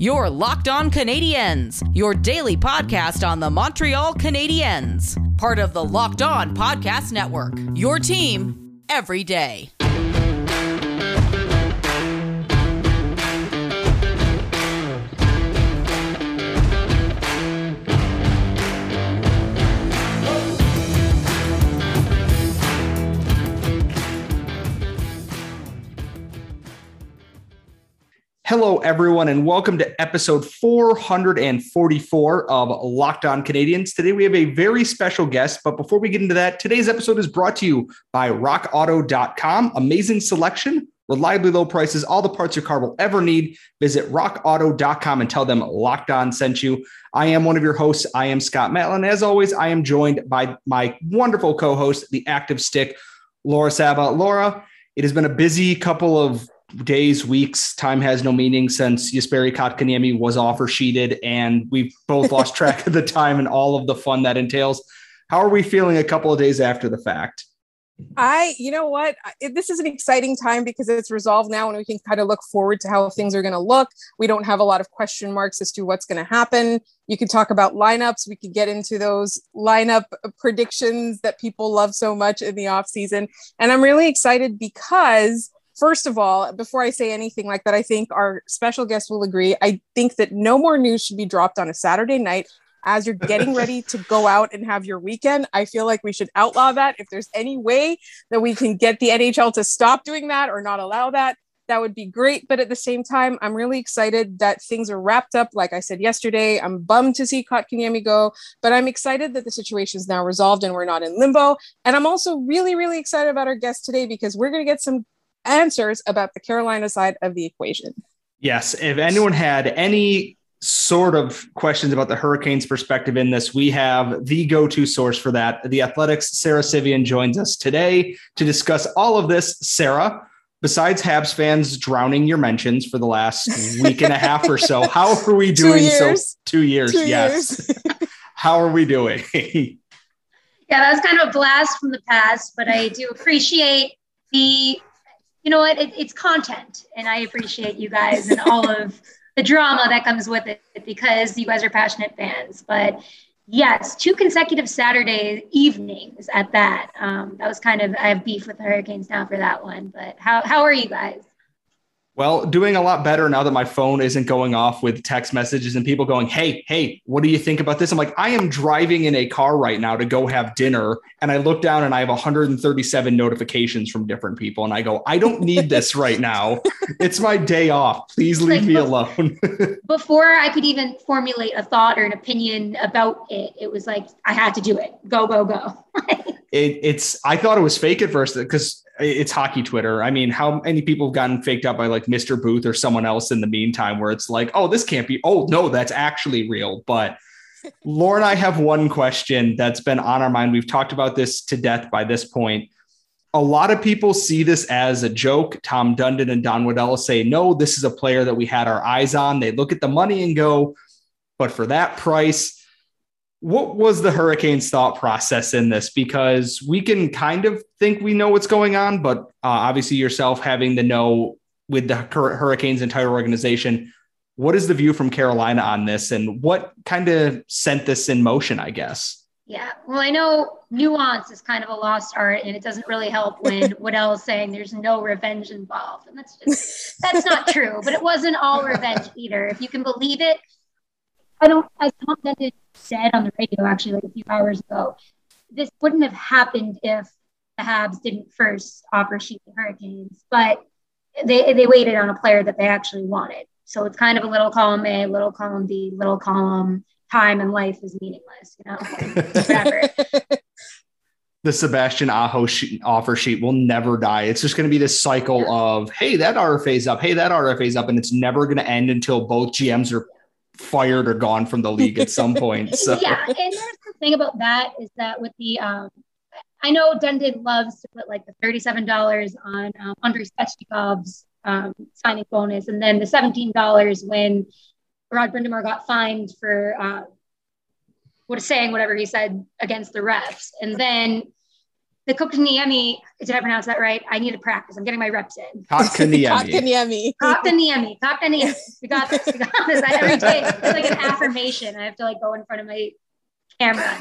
You're Locked On Canadiens, your daily podcast on the Montreal Canadiens. Part of the Locked On Podcast Network, your team every day. Hello, everyone, and welcome to episode 444 of Locked On Canadiens. Today, we have a very special guest, but before we get into that, today's episode is brought to you by RockAuto.com. Amazing selection, reliably low prices, all the parts your car will ever need. Visit RockAuto.com and tell them Locked On sent you. I am one of your hosts. I am Scott Matlin. As always, I am joined by my wonderful co-host, the active stick, Laura Saba. Laura, it has been a busy couple of days, weeks. Time has no meaning since Jesperi Kotkaniemi was offer sheeted, and we've both lost track of the time and all of the fun that entails. How are we feeling a couple of days after the fact? You know what? This is an exciting time because it's resolved now and we can kind of look forward to how things are going to look. We don't have a lot of question marks as to what's going to happen. You can talk about lineups. We could get into those lineup predictions that people love so much in the off season. And I'm really excited because, first of all, before I say anything like that, I think our special guest will agree. I think that no more news should be dropped on a Saturday night as you're getting ready to go out and have your weekend. I feel like we should outlaw that. If there's any way that we can get the NHL to stop doing that or not allow that, that would be great. But at the same time, I'm really excited that things are wrapped up. Like I said yesterday, I'm bummed to see Kotkaniemi go, but I'm excited that the situation is now resolved and we're not in limbo. And I'm also really, really excited about our guest today because we're going to get some answers about the Carolina side of the equation. Yes. If anyone had any sort of questions about the Hurricanes perspective in this, we have the go-to source for that. The Athletic's Sara Civian joins us today to discuss all of this. Sara, besides Habs fans drowning your mentions for the last week and a half or so, how are we doing? 2 years. 2 years. Yes. How are we doing? Yeah, that was kind of a blast from the past, but I do appreciate it's content, and I appreciate you guys and all of the drama that comes with it because you guys are passionate fans. But yes, 2 consecutive Saturday evenings at that. That was kind of, I have beef with the Hurricanes now for that one. But how are you guys? Well, doing a lot better now that my phone isn't going off with text messages and people going, hey, what do you think about this? I'm like, I am driving in a car right now to go have dinner. And I look down and I have 137 notifications from different people. And I go, I don't need this right now. It's my day off. Please leave me alone. Before I could even formulate a thought or an opinion about it, it was like, I had to do it. Go. I thought it was fake at first because it's hockey Twitter. I mean, how many people have gotten faked out by like Mr. Booth or someone else in the meantime where it's like, oh, this can't be. Oh, no, that's actually real. But Laura and I have one question that's been on our mind. We've talked about this to death by this point. A lot of people see this as a joke. Tom Dundon and Don Waddell say, no, this is a player that we had our eyes on. They look at the money and go, but for that price. What was the Hurricanes' thought process in this? Because we can kind of think we know what's going on, but obviously yourself having to know with the Hurricanes' entire organization, what is the view from Carolina on this and what kind of sent this in motion, I guess? Yeah, well, I know nuance is kind of a lost art and it doesn't really help when Waddell is saying there's no revenge involved. And that's not true, but it wasn't all revenge either. If you can believe it, as Tom Dundon said on the radio actually like a few hours ago, this wouldn't have happened if the Habs didn't first offer sheet the Hurricanes, but they waited on a player that they actually wanted. So it's kind of a little column A, little column B, little column time and life is meaningless, whatever. The Sebastian Aho offer sheet will never die. It's just going to be this cycle of, hey, that RFA's up. Hey, that RFA's up. And it's never going to end until both GMs are fired or gone from the league at some point. So yeah, and there's the thing about that is that with the I know Dundon loves to put like the $37 on Andrei Svechnikov's signing bonus, and then the $17 when Rod Brind'Amour got fined for saying whatever he said against the refs, and then the Kotkaniemi, did I pronounce that right? I need to practice. I'm getting my reps in. Kotkaniemi. Kotkaniemi. We got this. Every day, it's like an affirmation. I have to like go in front of my camera.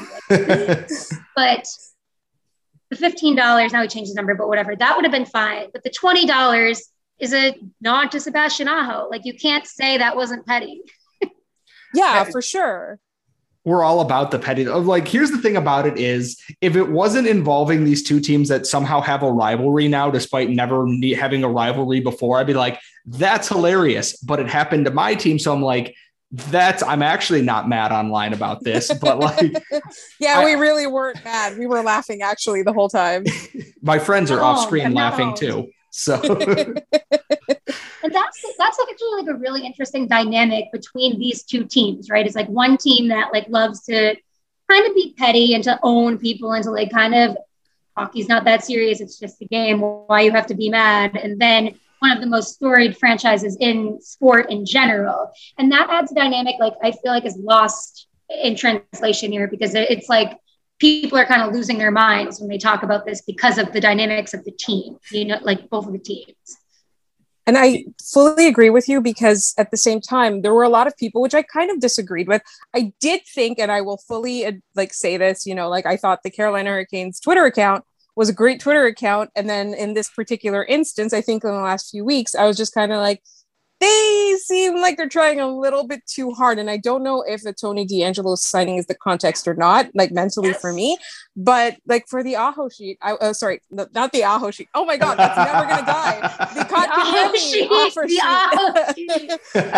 But the $15, now we changed the number, but whatever, that would have been fine. But the $20 is a nod to Sebastian Aho. Like, you can't say that wasn't petty. Yeah, for sure. We're all about the petty. Like, here's the thing about it is, if it wasn't involving these two teams that somehow have a rivalry now, despite never having a rivalry before, I'd be like, that's hilarious. But it happened to my team. So I'm like, I'm actually not mad online about this, but like, yeah, we really weren't mad. We were laughing actually the whole time. My friends are off screen laughing too. So, and that's like actually like a really interesting dynamic between these two teams, right? It's like one team that like loves to kind of be petty and to own people and to like kind of, hockey's not that serious, it's just a game, why you have to be mad. And then one of the most storied franchises in sport in general. And that adds a dynamic like I feel like is lost in translation here, because it's like people are kind of losing their minds when they talk about this because of the dynamics of the team, you know, like both of the teams. And I fully agree with you, because at the same time, there were a lot of people, which I kind of disagreed with. I did think, and I will fully like say this, you know, like I thought the Carolina Hurricanes Twitter account was a great Twitter account. And then in this particular instance, I think in the last few weeks, I was just kind of like, they seem like they're trying a little bit too hard. And I don't know if the Tony DeAngelo signing is the context or not, like mentally for me. But like for the Aho sheet, sorry, not the Aho sheet. Oh my God, that's never going to die. The Kotkaniemi offer sheet.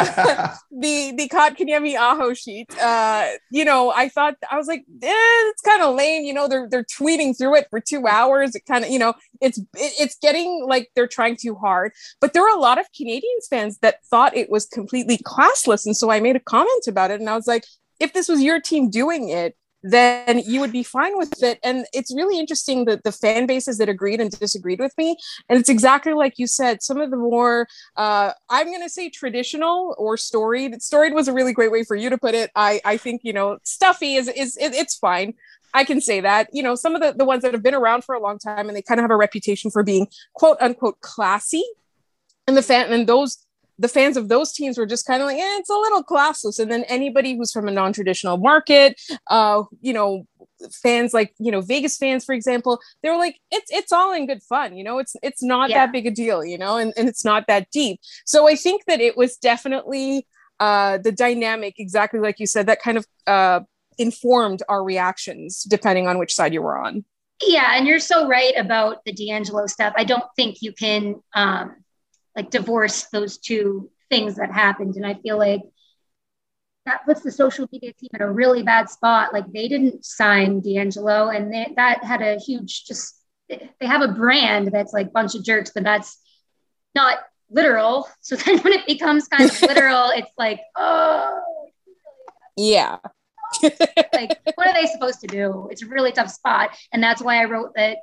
The Kotkaniemi Aho sheet. You know, I was like, it's kind of lame. You know, they're tweeting through it for 2 hours. It kind of, you know, it's getting like they're trying too hard. But there were a lot of Canadians fans that thought it was completely classless. And so I made a comment about it. And I was like, if this was your team doing it, then you would be fine with it. And it's really interesting that the fan bases that agreed and disagreed with me. And it's exactly like you said, some of the more, I'm going to say traditional or storied. Storied was a really great way for you to put it. I think, you know, stuffy it's fine. I can say that, you know, some of the ones that have been around for a long time and they kind of have a reputation for being quote unquote classy. And the fans of those teams were just kind of like, it's a little classless. And then anybody who's from a non-traditional market, you know, fans like, you know, Vegas fans, for example, they were like, it's all in good fun. You know, it's not that big a deal, you know, and it's not that deep. So I think that it was definitely the dynamic, exactly like you said, that kind of informed our reactions depending on which side you were on. Yeah. And you're so right about the DeAngelo stuff. I don't think you can, like divorce those two things that happened. And I feel like that puts the social media team in a really bad spot. Like they didn't sign DeAngelo, and that had a huge, they have a brand that's like bunch of jerks, but that's not literal. So then when it becomes kind of literal, it's like, oh. Yeah. Like, what are they supposed to do? It's a really tough spot. And that's why I wrote that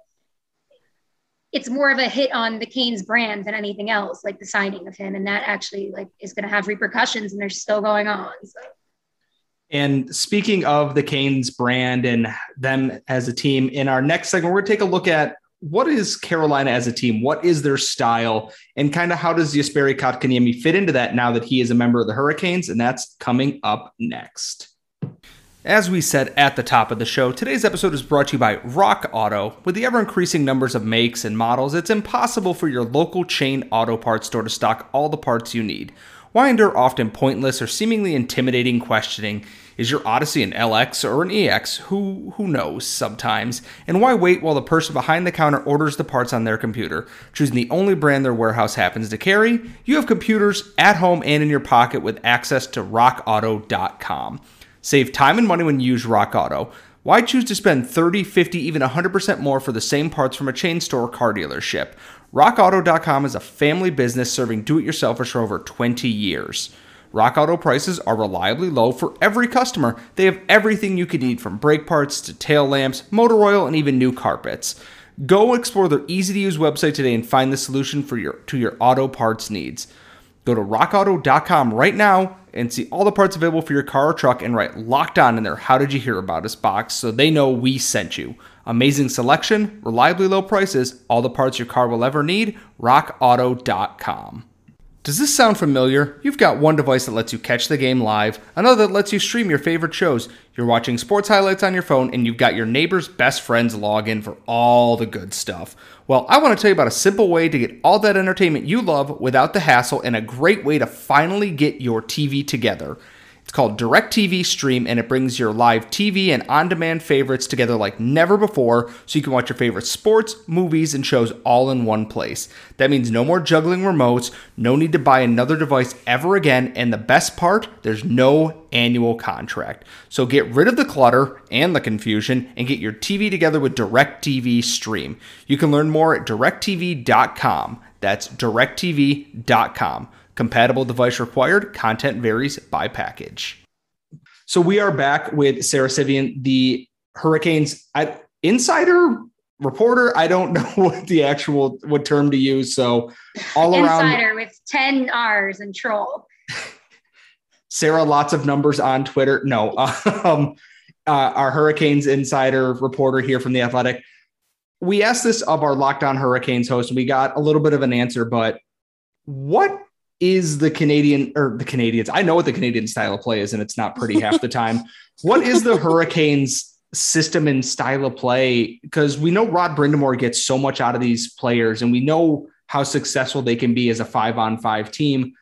it's more of a hit on the Canes brand than anything else, like the signing of him. And that actually like is going to have repercussions, and they're still going on. So. And speaking of the Canes brand and them as a team, in our next segment, we're going to take a look at what is Carolina as a team? What is their style? And kind of how does Jesperi Kotkaniemi fit into that now that he is a member of the Hurricanes? And that's coming up next. As we said at the top of the show, today's episode is brought to you by Rock Auto. With the ever-increasing numbers of makes and models, it's impossible for your local chain auto parts store to stock all the parts you need. Why endure often pointless or seemingly intimidating questioning? Is your Odyssey an LX or an EX? Who knows sometimes? And why wait while the person behind the counter orders the parts on their computer? Choosing the only brand their warehouse happens to carry, you have computers at home and in your pocket with access to rockauto.com. Save time and money when you use Rock Auto. Why choose to spend 30, 50, even 100% more for the same parts from a chain store or car dealership? RockAuto.com is a family business serving do-it-yourselfers for over 20 years. Rock Auto prices are reliably low for every customer. They have everything you could need, from brake parts to tail lamps, motor oil, and even new carpets. Go explore their easy-to-use website today and find the solution to your auto parts needs. Go to rockauto.com right now and see all the parts available for your car or truck and write Locked On in their How Did You Hear About Us box so they know we sent you. Amazing selection, reliably low prices, all the parts your car will ever need, rockauto.com. Does this sound familiar? You've got one device that lets you catch the game live, another that lets you stream your favorite shows. You're watching sports highlights on your phone, and you've got your neighbor's best friend's login for all the good stuff. Well, I want to tell you about a simple way to get all that entertainment you love without the hassle and a great way to finally get your TV together. It's called DirecTV Stream, and it brings your live TV and on-demand favorites together like never before, so you can watch your favorite sports, movies, and shows all in one place. That means no more juggling remotes, no need to buy another device ever again, and the best part, there's no annual contract. So get rid of the clutter and the confusion and get your TV together with DirecTV Stream. You can learn more at directtv.com. That's directtv.com. Compatible device required. Content varies by package. So we are back with Sara Civian, the Hurricanes insider reporter. I don't know what term to use. So all around insider with 10 R's and troll. Sara, lots of numbers on Twitter. No, our Hurricanes insider reporter here from The Athletic. We asked this of our Locked On Hurricanes host, and we got a little bit of an answer, but what is the Canadians? I know what the Canadian style of play is, and it's not pretty half the time. What is the Hurricanes system and style of play? Because we know Rod Brind'Amour gets so much out of these players, and we know how successful they can be as a 5-on-5 team.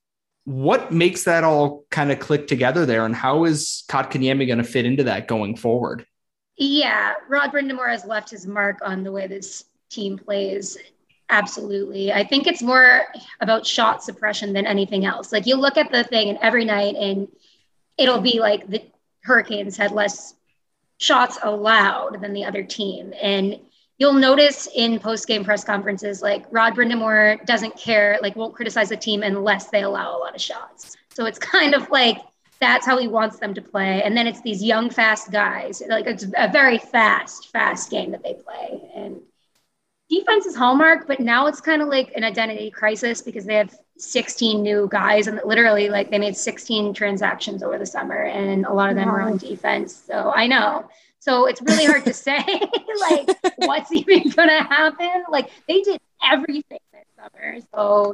What makes that all kind of click together there, and how is Kotkaniemi going to fit into that going forward? Yeah, Rod Brind'Amour has left his mark on the way this team plays. Absolutely. I think it's more about shot suppression than anything else. Like, you look at the thing and every night and it'll be like the Hurricanes had less shots allowed than the other team. And you'll notice in post-game press conferences, like, Rod Brind'Amour doesn't care, like, won't criticize the team unless they allow a lot of shots. So it's kind of like, that's how he wants them to play. And then it's these young, fast guys. Like, it's a very fast game that they play. And defense is hallmark, but now it's kind of like an identity crisis because they have 16 new guys, and literally, like, they made 16 transactions over the summer, and a lot of them are on defense. So I know. So it's really hard to say, like, what's even going to happen? Like, they did everything this summer. So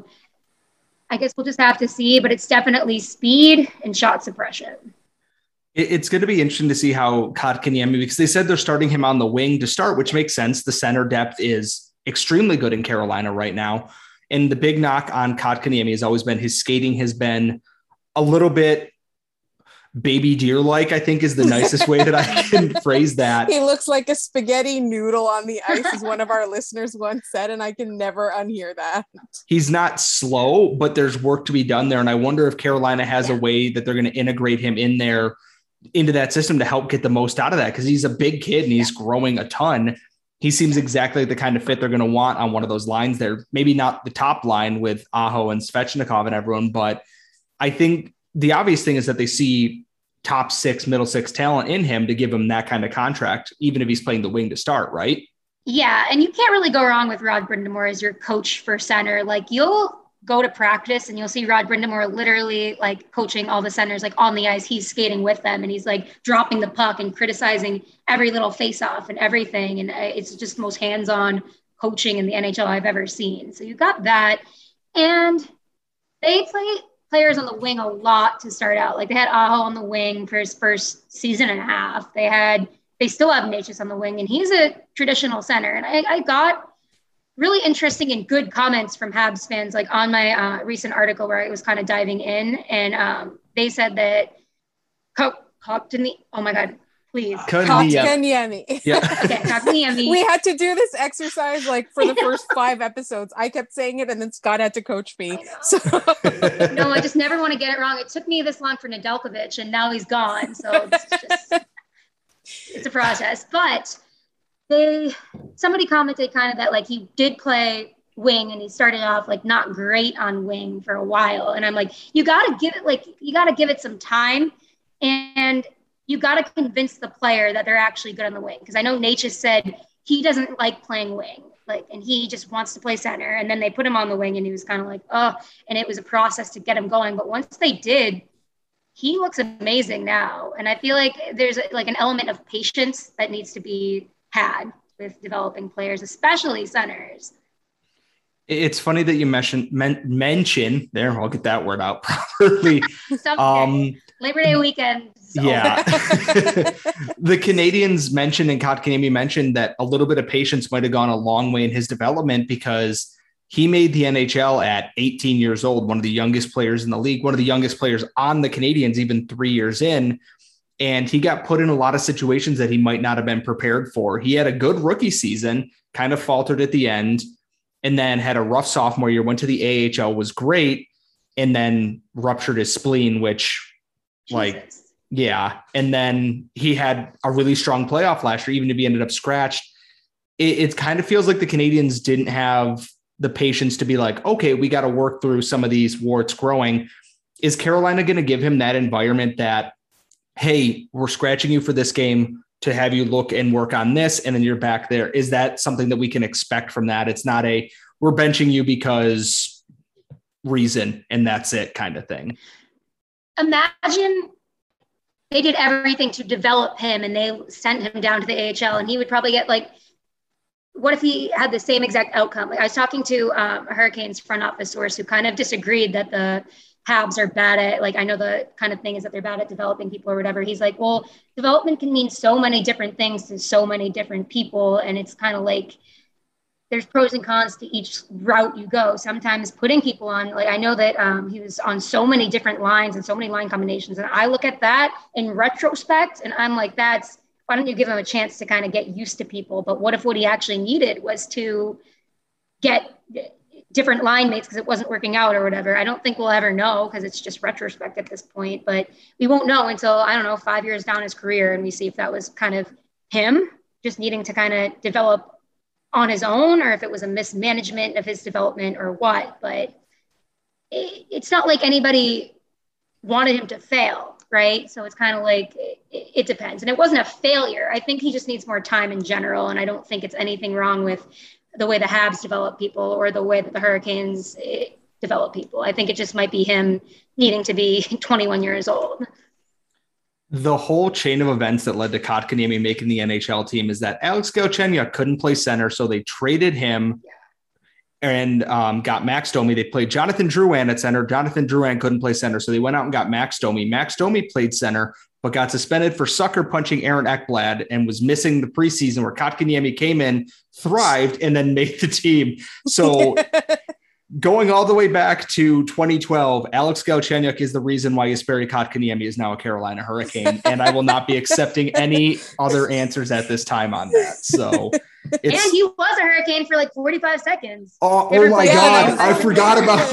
I guess we'll just have to see, but it's definitely speed and shot suppression. It's going to be interesting to see how Kotkaniemi, because they said they're starting him on the wing to start, which makes sense. The center depth is extremely good in Carolina right now. And the big knock on Kotkaniemi has always been his skating has been a little bit baby deer-like, I think is the nicest way that I can phrase that. He looks like a spaghetti noodle on the ice, as one of our listeners once said, and I can never unhear that. He's not slow, but there's work to be done there. And I wonder if Carolina has a way that they're going to integrate him in there into that system to help get the most out of that, because he's a big kid and he's growing a ton. He seems exactly the kind of fit they're going to want on one of those lines there. Maybe not the top line with Aho and Svechnikov and everyone, but I think the obvious thing is that they see top 6, middle 6 talent in him to give him that kind of contract, even if he's playing the wing to start, right? Yeah, and you can't really go wrong with Rod Brind'Amour as your coach for center. Like, you'll go to practice and you'll see Rod Brind'Amour literally, like, coaching all the centers, like, on the ice. He's skating with them and he's, like, dropping the puck and criticizing every little face-off and everything. And it's just the most hands-on coaching in the NHL I've ever seen. So you got that. And they play players on the wing a lot to start out. Like, they had Aho on the wing for his first season and a half. They still have Necas on the wing, and he's a traditional center. And I got really interesting and good comments from Habs fans, like, on my recent article where I was kind of diving in, and they said that Kotkaniemi. Yeah. Okay, Kotkaniemi. We had to do this exercise, like, for the first 5 episodes. I kept saying it, and then Scott had to coach me. So No, I just never want to get it wrong. It took me this long for Nedeljkovic, and now he's gone. So it's a process. But somebody commented kind of that, like, he did play wing and he started off, like, not great on wing for a while. And I'm like, you got to give it some time, and you got to convince the player that they're actually good on the wing. Because I know Necas said he doesn't like playing wing. and he just wants to play center. And then they put him on the wing and he was kind of like, oh, and it was a process to get him going. But once they did, he looks amazing now. And I feel like there's like an element of patience that needs to be had with developing players, especially centers. It's funny that you mention there. I'll get that word out properly. Labor Day weekend. So. Yeah. The Canadians mentioned, and Kotkaniemi mentioned, that a little bit of patience might have gone a long way in his development, because he made the NHL at 18 years old, one of the youngest players in the league, one of the youngest players on the Canadians, even 3 years in. And he got put in a lot of situations that he might not have been prepared for. He had a good rookie season, kind of faltered at the end, and then had a rough sophomore year, went to the AHL, was great, and then ruptured his spleen, which yeah. And then he had a really strong playoff last year, even if he ended up scratched. It kind of feels like the Canadians didn't have the patience to be like, okay, we got to work through some of these warts growing. Is Carolina going to give him that environment that, hey, we're scratching you for this game to have you look and work on this, and then you're back there? Is that something that we can expect from that? It's not a, we're benching you because reason, and that's it kind of thing. Imagine they did everything to develop him and they sent him down to the AHL, and he would probably get like, what if he had the same exact outcome? Like, I was talking to a Hurricanes front office source who kind of disagreed that the Habs are bad at, like, I know the kind of thing is that they're bad at developing people or whatever. He's like, well, development can mean so many different things to so many different people. And it's kind of like, there's pros and cons to each route you go. Sometimes putting people on, like, I know that he was on so many different lines and so many line combinations. And I look at that in retrospect and I'm like, why don't you give him a chance to kind of get used to people? But what if what he actually needed was to get different line mates because it wasn't working out or whatever? I don't think we'll ever know, because it's just retrospect at this point, but we won't know until, I don't know, 5 years down his career. And we see if that was kind of him just needing to kind of develop on his own, or if it was a mismanagement of his development or what. But it's not like anybody wanted him to fail, right? So it's kind of like, it depends. And it wasn't a failure. I think he just needs more time in general. And I don't think it's anything wrong with the way the Habs develop people or the way that the Hurricanes develop people. I think it just might be him needing to be 21 years old. The whole chain of events that led to Kotkaniemi making the NHL team is that Alex Galchenyuk couldn't play center, so they traded him and got Max Domi. They played Jonathan Drouin at center. Jonathan Drouin couldn't play center, so they went out and got Max Domi. Max Domi played center, but got suspended for sucker punching Aaron Ekblad and was missing the preseason, where Kotkaniemi came in, thrived, and then made the team. So going all the way back to 2012, Alex Galchenyuk is the reason why Jesperi Kotkaniemi is now a Carolina Hurricane, and I will not be accepting any other answers at this time on that. So, and he was a Hurricane for like 45 seconds. Oh my God, I forgot about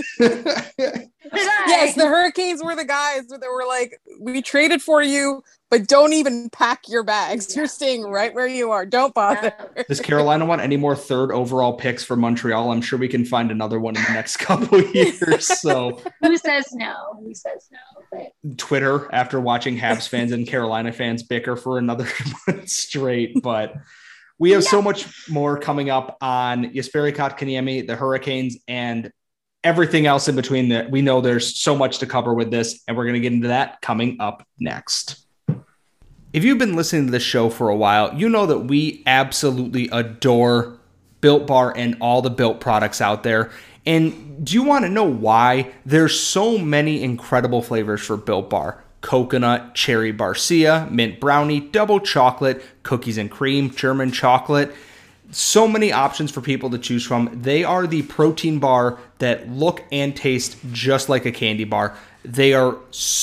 that. Yes, the Hurricanes were the guys that were like, we traded for you, but don't even pack your bags. You're staying right where you are. Don't bother. Does Carolina want any more third overall picks for Montreal? I'm sure we can find another one in the next couple of years. So who says no? Who says no? But Twitter, after watching Habs fans and Carolina fans bicker for another month straight, but we have so much more coming up on Jesperi Kotkaniemi, the Hurricanes, and everything else in between. That we know there's so much to cover with this, and we're going to get into that coming up next. If you've been listening to this show for a while, you know that we absolutely adore Built Bar and all the Built products out there. And do you want to know why? There's so many incredible flavors for Built Bar. Coconut, cherry barcia, mint brownie, double chocolate, cookies and cream, German chocolate. So many options for people to choose from. They are the protein bar that look and taste just like a candy bar. They are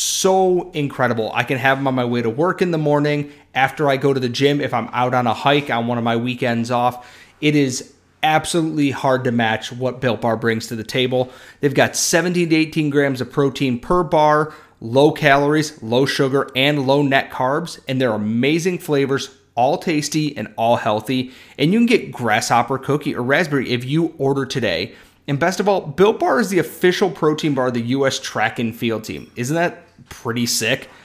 so incredible. I can have them on my way to work in the morning, after I go to the gym, if I'm out on a hike on one of my weekends off. It is absolutely hard to match what Built Bar brings to the table. They've got 17 to 18 grams of protein per bar, low calories, low sugar, and low net carbs, and they're amazing flavors, all tasty and all healthy. And you can get grasshopper, cookie, or raspberry if you order today. And best of all, Built Bar is the official protein bar of the U.S. track and field team. Isn't that pretty sick?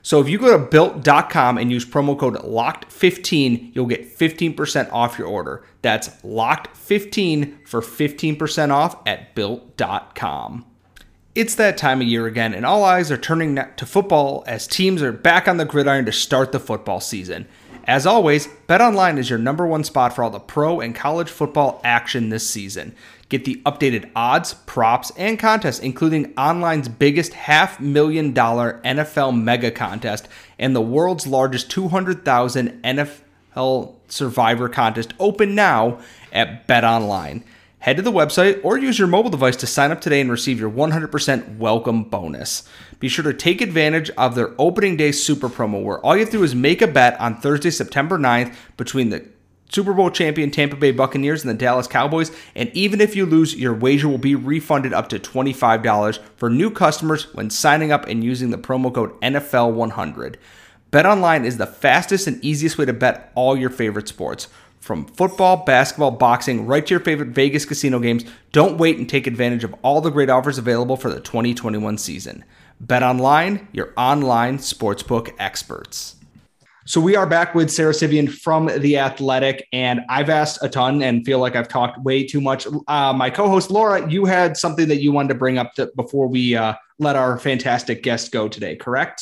So if you go to Built.com and use promo code LOCKED15, you'll get 15% off your order. That's LOCKED15 for 15% off at Built.com. It's that time of year again, and all eyes are turning to football as teams are back on the gridiron to start the football season. As always, BetOnline is your number one spot for all the pro and college football action this season. Get the updated odds, props, and contests, including online's biggest $500,000 NFL mega contest and the world's largest 200,000 NFL Survivor contest, open now at BetOnline. Head to the website or use your mobile device to sign up today and receive your 100% welcome bonus. Be sure to take advantage of their opening day super promo, where all you have to do is make a bet on Thursday, September 9th between the Super Bowl champion Tampa Bay Buccaneers and the Dallas Cowboys, and even if you lose, your wager will be refunded up to $25 for new customers when signing up and using the promo code NFL100. BetOnline is the fastest and easiest way to bet all your favorite sports. From football, basketball, boxing, right to your favorite Vegas casino games, don't wait and take advantage of all the great offers available for the 2021 season. BetOnline, your online sportsbook experts. So we are back with Sara Civian from The Athletic, and I've asked a ton and feel like I've talked way too much. My co-host, Laura, you had something that you wanted to bring up before we let our fantastic guest go today, correct?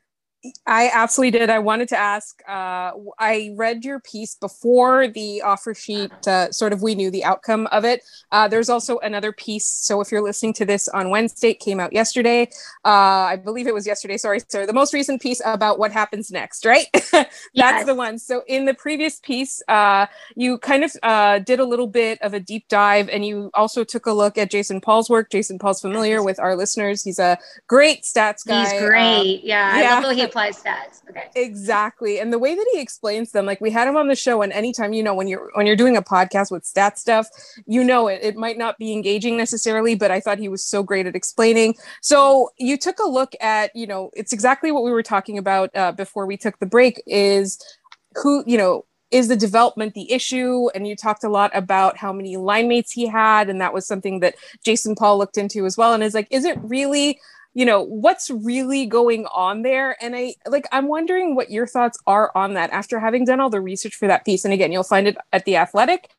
I absolutely did. I wanted to ask, I read your piece before the offer sheet, sort of we knew the outcome of it. There's also another piece. So if you're listening to this on Wednesday, it came out yesterday. I believe it was yesterday. Sorry. The most recent piece about what happens next, right? That's the one. So in the previous piece, you kind of did a little bit of a deep dive, and you also took a look at Jason Paul's work. Jason Paul's familiar with our listeners. He's a great stats guy. He's great. I love the way he applies stats. Okay. Exactly. And the way that he explains them, like we had him on the show, and anytime, when you're doing a podcast with stat stuff, it might not be engaging necessarily, but I thought he was so great at explaining. So you took a look at, it's exactly what we were talking about before we took the break, is who, is the development the issue? And you talked a lot about how many line mates he had. And that was something that Jason Paul looked into as well. And is like, is it really, what's really going on there? And I'm wondering what your thoughts are on that after having done all the research for that piece. And again, you'll find it at The Athletic,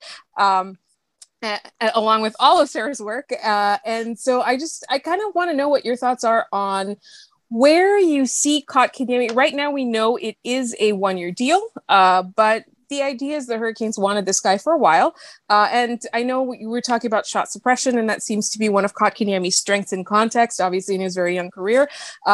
along with all of Sara's work. And so I kind of want to know what your thoughts are on where you see Kotkaniemi. Right now, we know it is a one-year deal, but the idea is the Hurricanes wanted this guy for a while. And I know you were talking about shot suppression, and that seems to be one of Kotkaniemi's strengths in context, obviously in his very young career. So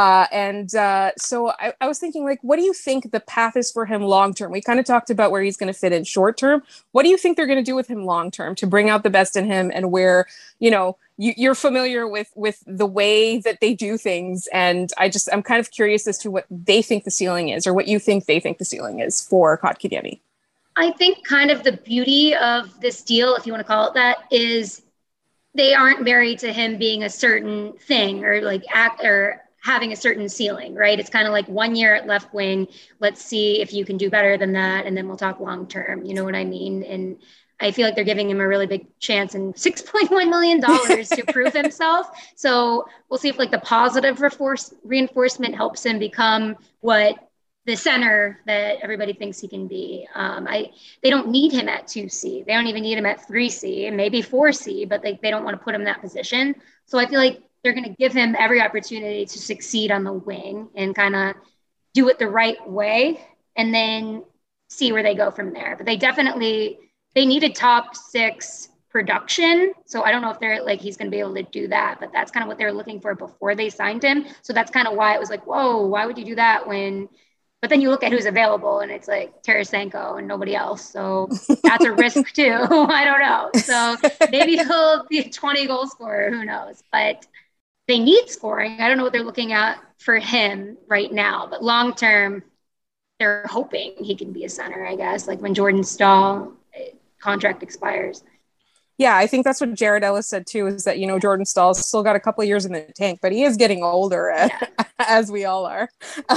I was thinking, what do you think the path is for him long-term? We kind of talked about where he's going to fit in short-term. What do you think they're going to do with him long-term to bring out the best in him, and where, you're familiar with the way that they do things. And I'm kind of curious as to what they think the ceiling is, or what you think they think the ceiling is for Kotkaniemi. I think kind of the beauty of this deal, if you want to call it that, is they aren't married to him being a certain thing or or having a certain ceiling, right? It's kind of like 1 year at left wing. Let's see if you can do better than that. And then we'll talk long-term, you know what I mean? And I feel like they're giving him a really big chance and $6.1 million to prove himself. So we'll see if the positive reinforcement helps him become what the center that everybody thinks he can be. They don't need him at 2C. They don't even need him at 3C and maybe 4C, but they don't want to put him in that position. So I feel like they're going to give him every opportunity to succeed on the wing and kind of do it the right way and then see where they go from there. But they needed top 6 production. So I don't know if he's going to be able to do that, but that's kind of what they were looking for before they signed him. So that's kind of why it was whoa, why would you do that but then you look at who's available and it's Tarasenko and nobody else. So that's a risk too. I don't know. So maybe he'll be a 20 goal scorer. Who knows? But they need scoring. I don't know what they're looking at for him right now, but long-term, they're hoping he can be a center, I guess, when Jordan Staal contract expires. Yeah, I think that's what Jared Ellis said too, is that, Jordan Stahl's still got a couple of years in the tank, but he is getting older. as we all are.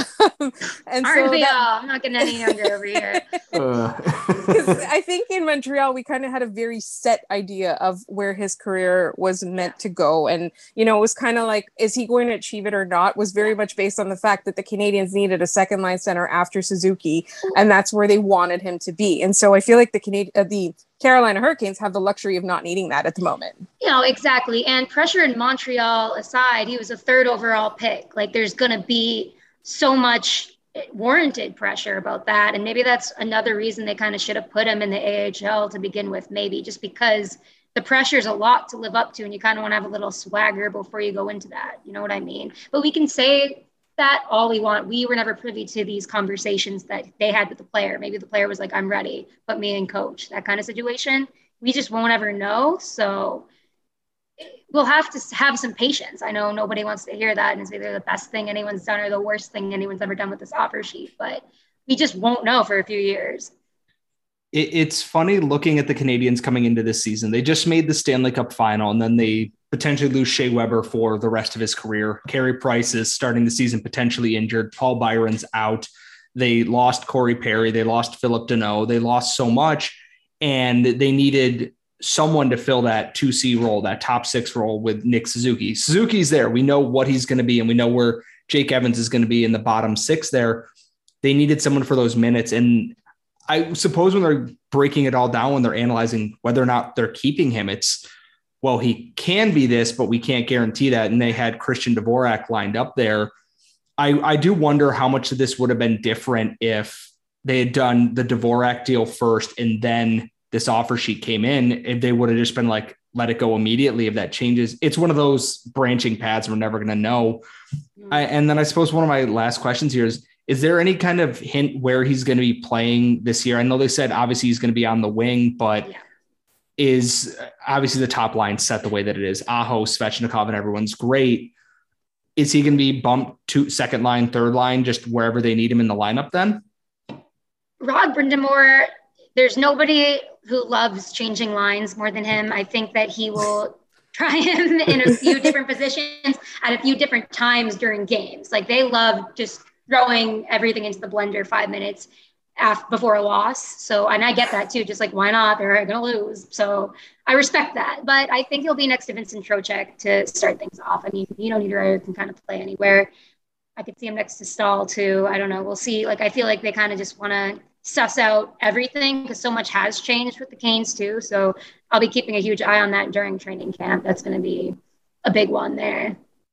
And Aren't so we all? I'm not getting any younger over here. 'cause I think in Montreal, we kind of had a very set idea of where his career was meant to go. And, you know, it was kind of like, is he going to achieve it or not? Was very much based on the fact that the Canadiens needed a second line center after Suzuki. And that's where they wanted him to be. And so I feel like the Carolina Hurricanes have the luxury of not needing that at the moment. You know, exactly. And pressure in Montreal aside, he was a third overall pick. Like, there's going to be so much warranted pressure about that. And maybe that's another reason they kind of should have put him in the AHL to begin with, maybe just because the pressure is a lot to live up to. And you kind of want to have a little swagger before you go into that. You know what I mean? But we can say that all we want. We were never privy to these conversations that they had with the player. Maybe the player was like, I'm ready, put me in coach, that kind of situation. We just won't ever know. So we'll have to have some patience. I know nobody wants to hear that and it's either the best thing anyone's done or the worst thing anyone's ever done with this offer sheet, but we just won't know for a few years. It's funny looking at the Canadiens coming into this season. They just made the Stanley Cup final, and then they potentially lose Shea Weber for the rest of his career. Carey Price is starting the season potentially injured. Paul Byron's out. They lost Corey Perry. They lost Philip Deneau. They lost so much, and they needed someone to fill that 2C role, that top 6 role with Nick Suzuki. Suzuki's there. We know what he's going to be, and we know where Jake Evans is going to be in the bottom 6 there. They needed someone for those minutes, and I suppose when they're breaking it all down, when they're analyzing whether or not they're keeping him, it's, well, he can be this, but we can't guarantee that. And they had Christian Dvorak lined up there. I do wonder how much of this would have been different if they had done the Dvorak deal first and then this offer sheet came in, if they would have just been like, let it go immediately. If that changes, it's one of those branching paths we're never going to know. And then I suppose one of my last questions here is there any kind of hint where he's going to be playing this year? I know they said obviously he's going to be on the wing, but is obviously the top line set the way that it is. Aho, Svechnikov, and everyone's great. Is he going to be bumped to second line, third line, just wherever they need him in the lineup then? Rod Brind'Amour, there's nobody who loves changing lines more than him. I think that he will try him in a few different positions at a few different times during games. Like, they love just throwing everything into the blender 5 minutes before a loss. So, and I get that too, just like, why not? They're going to lose. So I respect that. But I think he'll be next to Vincent Trocheck to start things off. I mean, Niederreiter can kind of play anywhere. I could see him next to Stahl too. I don't know. We'll see. Like, I feel like they kind of just want to suss out everything because so much has changed with the Canes too. So I'll be keeping a huge eye on that during training camp. That's going to be a big one there.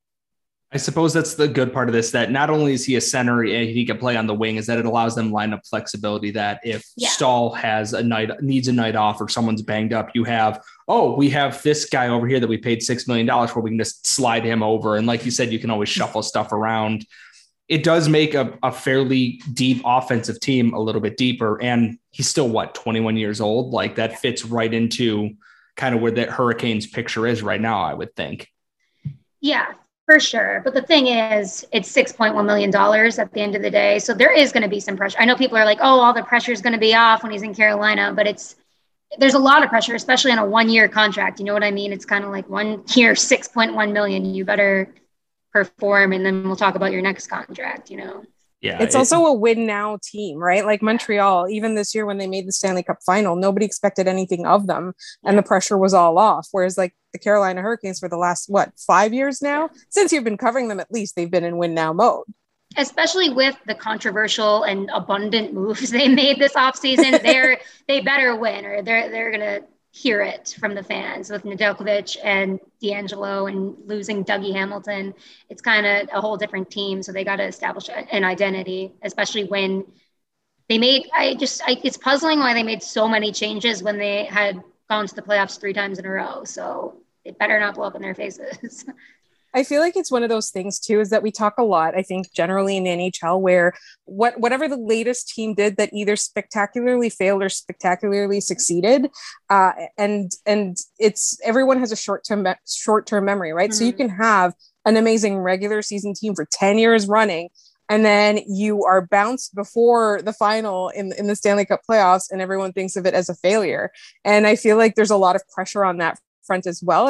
I suppose that's the good part of this, that not only is he a center, he can play on the wing, is that it allows them lineup flexibility, that if Stahl has needs a night off or someone's banged up, we have this guy over here that we paid $6 million for, we can just slide him over. And like you said, you can always shuffle stuff around. It does make a fairly deep offensive team a little bit deeper. And he's still 21 years old. Like, that fits right into kind of where the Hurricanes picture is right now, I would think. Yeah, for sure. But the thing is, it's $6.1 million at the end of the day. So there is going to be some pressure. I know people are like, oh, all the pressure is going to be off when he's in Carolina, but there's a lot of pressure, especially on a 1-year contract. You know what I mean? It's kind of like 1 year, $6.1 million. You better perform, and then we'll talk about your next contract, Yeah, it's also a win now team, right? Like Montreal, even this year when they made the Stanley Cup final, nobody expected anything of them and the pressure was all off. Whereas like the Carolina Hurricanes for the last, 5 years now, since you've been covering them, at least they've been in win now mode. Especially with the controversial and abundant moves they made this offseason, they better win, or they're going to hear it from the fans with Nedeljkovic and DeAngelo and losing Dougie Hamilton. It's kind of a whole different team. So they got to establish an identity, especially when they made, it's puzzling why they made so many changes when they had gone to the playoffs 3 times in a row. So it better not blow up in their faces. I feel like it's one of those things too, is that we talk a lot, I think generally in NHL, where whatever the latest team did that either spectacularly failed or spectacularly succeeded. And it's, everyone has a short-term memory, right? Mm-hmm. So you can have an amazing regular season team for 10 years running, and then you are bounced before the final in the Stanley Cup playoffs, and everyone thinks of it as a failure. And I feel like there's a lot of pressure on that front as well. And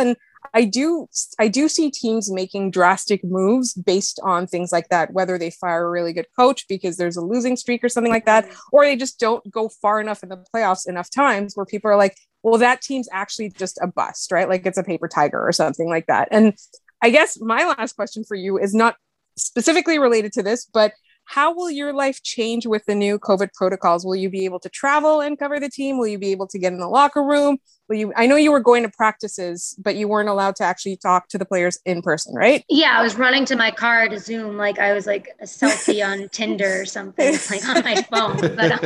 I do see teams making drastic moves based on things like that, whether they fire a really good coach because there's a losing streak or something like that, or they just don't go far enough in the playoffs enough times where people are like, well, that team's actually just a bust, right? Like it's a paper tiger or something like that. And I guess my last question for you is not specifically related to this, but how will your life change with the new COVID protocols? Will you be able to travel and cover the team? Will you be able to get in the locker room? I know you were going to practices, but you weren't allowed to actually talk to the players in person, right? Yeah, I was running to my car to Zoom like I was like a selfie on Tinder or something, like on my phone. But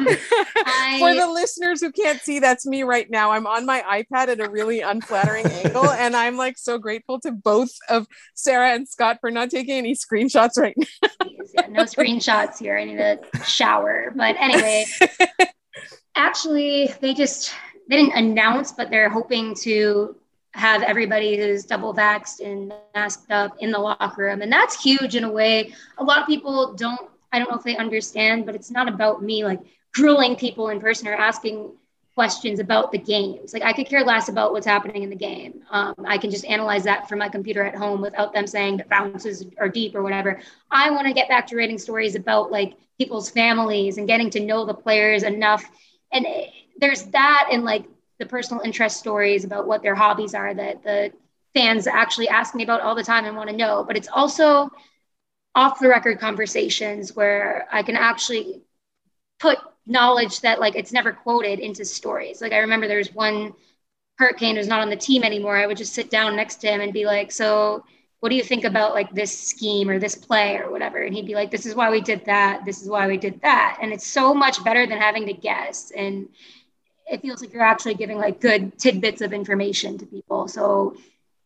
for the listeners who can't see, that's me right now. I'm on my iPad at a really unflattering angle, and I'm like so grateful to both of Sarah and Scott for not taking any screenshots right now. Yeah, no screenshots here. I need a shower. But anyway, actually, they didn't announce, but they're hoping to have everybody who's double vaxxed and masked up in the locker room. And that's huge in a way. A lot of people I don't know if they understand, but it's not about me like grilling people in person or asking questions about the games. Like I could care less about what's happening in the game. I can just analyze that from my computer at home without them saying the bounces are deep or whatever. I want to get back to writing stories about like people's families and getting to know the players enough. And there's that and like the personal interest stories about what their hobbies are that the fans actually ask me about all the time and want to know. But it's also off the record conversations where I can actually put knowledge that like it's never quoted into stories. Like I remember there was one Hurricane who's not on the team anymore. I would just sit down next to him and be like, so what do you think about like this scheme or this play or whatever? And he'd be like, this is why we did that. This is why we did that. And it's so much better than having to guess. And it feels like you're actually giving like good tidbits of information to people. So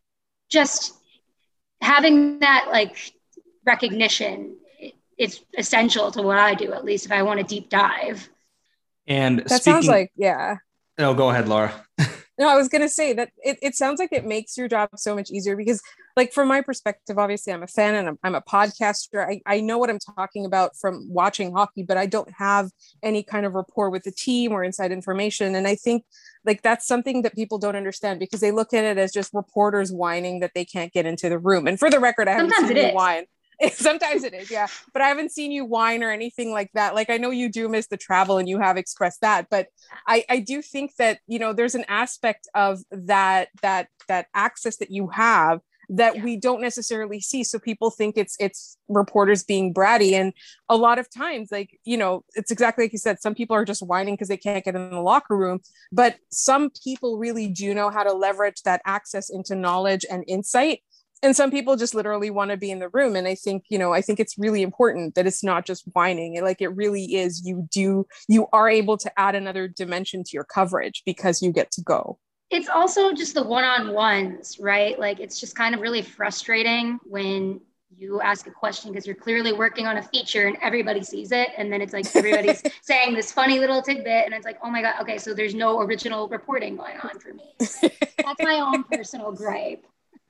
just having that like recognition, it's essential to what I do, at least if I want to deep dive. And that sounds like, yeah. No, go ahead, Laura. No, I was going to say that it sounds like it makes your job so much easier because like from my perspective, obviously I'm a fan and I'm a podcaster. I know what I'm talking about from watching hockey, but I don't have any kind of rapport with the team or inside information. And I think like that's something that people don't understand because they look at it as just reporters whining that they can't get into the room. And for the record, I haven't seen you whine. Sometimes it is, yeah. But I haven't seen you whine or anything like that. Like I know you do miss the travel and you have expressed that, but I do think that, you know, there's an aspect of that access that you have that we don't necessarily see. So people think it's reporters being bratty. And a lot of times, like, you know, it's exactly like you said, some people are just whining because they can't get in the locker room, but some people really do know how to leverage that access into knowledge and insight. And some people just literally want to be in the room. And I think it's really important that it's not just whining. Like it really is, you are able to add another dimension to your coverage because you get to go. It's also just the one-on-ones, right? Like it's just kind of really frustrating when you ask a question because you're clearly working on a feature and everybody sees it. And then it's like everybody's saying this funny little tidbit and it's like, oh my God, okay, so there's no original reporting going on for me. That's my own personal gripe.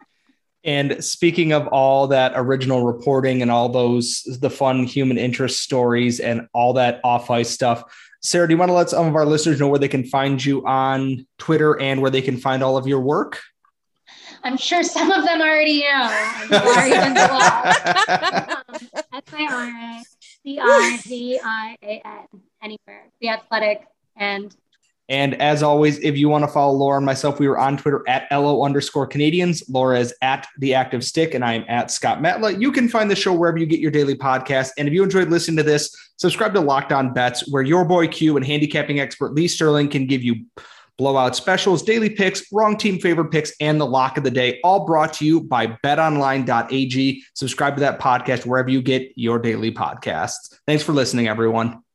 And speaking of all that original reporting and all the fun human interest stories and all that off-ice stuff, Sarah, do you want to let some of our listeners know where they can find you on Twitter and where they can find all of your work? I'm sure some of them already know. SIRACIVIAN, anywhere. The Athletic And as always, if you want to follow Laura and myself, we were on Twitter at LO_Canadians. Laura is at The Active Stick, and I am at Scott Matla. You can find the show wherever you get your daily podcast. And if you enjoyed listening to this, subscribe to Locked On Bets, where your boy Q and handicapping expert Lee Sterling can give you blowout specials, daily picks, wrong team favorite picks, and the lock of the day, all brought to you by betonline.ag. Subscribe to that podcast wherever you get your daily podcasts. Thanks for listening, everyone.